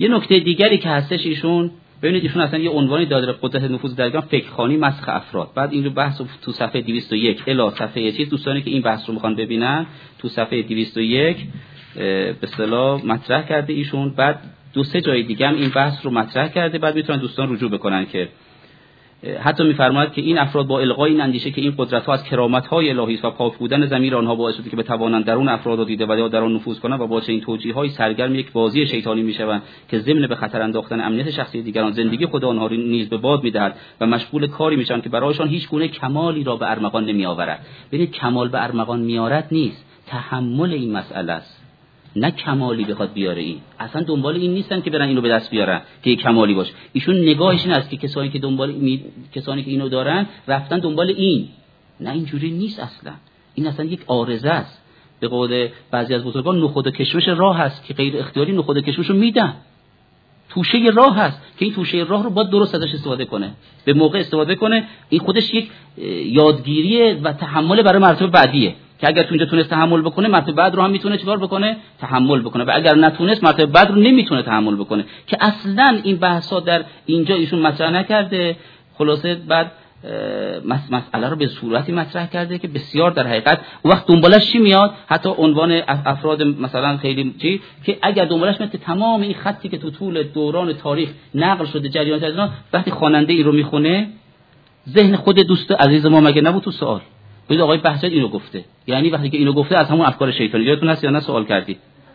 یه نکته دیگری که هستش ایشون ببینید ایشون اصلا یه عنوانی داده قدرت نفوذ درگاه فکرخوانی مسخ افراد. بعد این رو بحث تو صفحه 201 الی صفحه چیز دوستانی که این بحث رو میخوان ببینن تو صفحه 201 به اصطلاح مطرح کرده ایشون. بعد دو سه جای دیگه هم این بحث رو مطرح کرده. بعد میتونن دوستان رجوع بکنن که حتی میفرماید که این افراد با الغای این اندیشه که این قدرت‌ها از کرامت‌های الهی است و پاک بودن ضمیر آنها باعث شده که بتوانند درون افراد را دیده و یا در آن نفوذ کنند و با چنین توجیه‌های سرگرم یک بازی شیطانی میشوند که ضمن به خطر انداختن امنیت شخصی دیگران زندگی خود آنها را نیز به باد می‌دهد و مشغول کاری میشوند که برایشان هیچ گونه کمالی را به ارمغان نمی‌آورد. ببینید کمال به ارمغان میارد نیست، تحمل این مسئله است. نه کمالی بخواد بیاره، این اصلا دنبال این نیستن که برن اینو به دست بیارن که کمالی باشه. ایشون نگاهش این است که کسانی که کسانی که اینو دارن رفتن دنبال این. نه اینجوری نیست اصلا. این اصلا یک عارضه است. به قول بعضی از بزرگان نخود و کشمش راه هست که غیر اختیاری نخود و کشمشو میدن. توشه راه هست که این توشه راه رو باید درست ازش استفاده کنه، به موقع استفاده کنه. این خودش یک یادگیری و تحمل برای مرتبه بعدیه که اگر تو اینجا تونست تحمل بکنه مرتبه بعد رو هم میتونه چیکار بکنه؟ تحمل بکنه. و اگر نتونست مرتبه بعد رو نمیتونه تحمل بکنه که اصلا این بحثا در اینجا ایشون مطرح نکرده. خلاصه بعد مسئله رو به صورتی مطرح کرده که بسیار در حقیقت وقت دنبالش چی میاد، حتی عنوان افراد مثلا خیلی چی که اگر دنبالش میاد که تمام این خطی که تو طول دوران تاریخ نقل شده جریان از اینا وقتی خواننده این رو میخونه ذهن خود دوست عزیز ما مگه نبود تو سوال ببین آقای بهجت اینو گفته، یعنی وقتی که اینو گفته از همون افکار شیطانی یادتون هست یا نه سوال کردید؟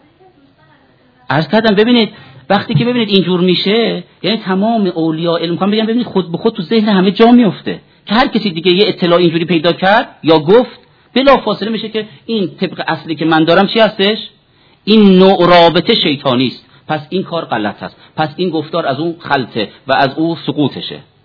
عرض کردم ببینید وقتی که ببینید اینجور میشه یعنی تمام اولیاء علم میخوام بگم ببینید خود به خود تو ذهن همه جا میفته که هر کسی دیگه یه اطلاع اینجوری پیدا کرد یا گفت بلافاصله میشه که این طبق اصلی که من دارم چی هستش؟ این نوع رابطه شیطانی است، پس این کار غلط است، پس این گفتار از اون خلطه و از اون سقوطشه.